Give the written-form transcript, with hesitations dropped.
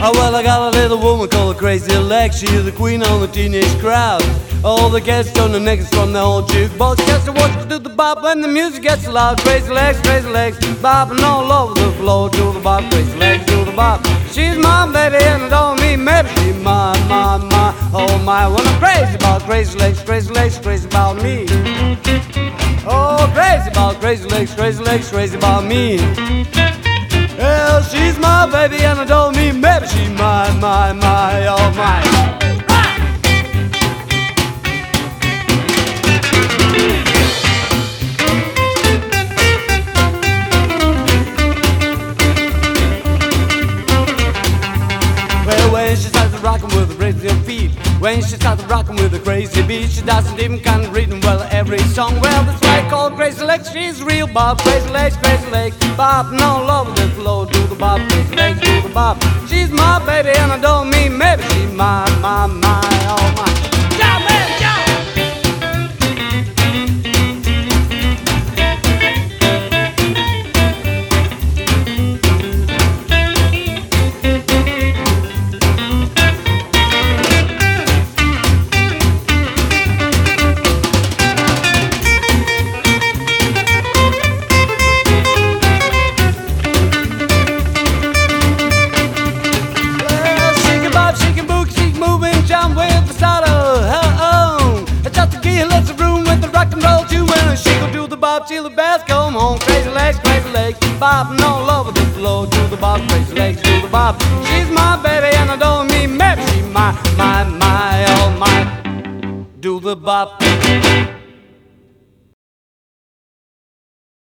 Oh, well, I got a little woman called Crazy Legs. She's the queen on the teenage crowd. All the guests turn their necks from the old jukebox just to watch her do the bop when the music gets loud. Crazy legs, bopping all over the floor. Do the bop, crazy legs, do the bop. She's my baby and I don't mean maybe she's my. Oh my, when I'm crazy about crazy legs, crazy about me. Oh, crazy about crazy legs, crazy about me. Well, she's my baby and I don't mean maybe she's my, oh my. Well, when she starts rocking with the crazy feet, when she starts rocking with the crazy beat, she doesn't even kind of reading well every song. Well, that's why I call Crazy Legs. She's real bop, crazy legs, bopping all over the floor. Do the bop, crazy legs, do the bop. She's my baby and I don't mean maybe she's my, oh my. Ciao, man, ciao. With the start of her own, just to give lots of room with the rock and roll tune. When she go do the bop till the bells come home. Crazy legs, bopping all over the floor. Do the bop, crazy legs, do the bop. She's my baby and I don't mean maybe she's my, oh my. Do the bop.